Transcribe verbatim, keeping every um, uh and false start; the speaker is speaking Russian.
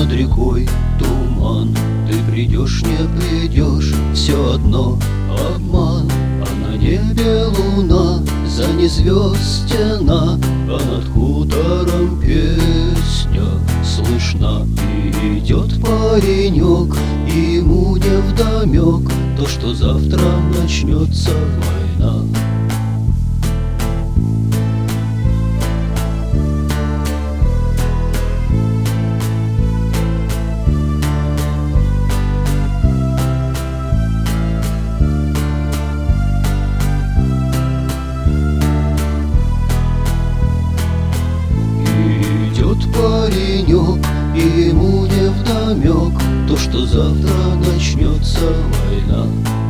над рекой туман. Ты придешь, не придешь, все одно обман. А на небе луна, за ней звезд стена, а над хутором песня слышна. И идет паренек, и ему невдомек то, что завтра начнется война. Паренек, и ему невдомек то, что завтра начнется война.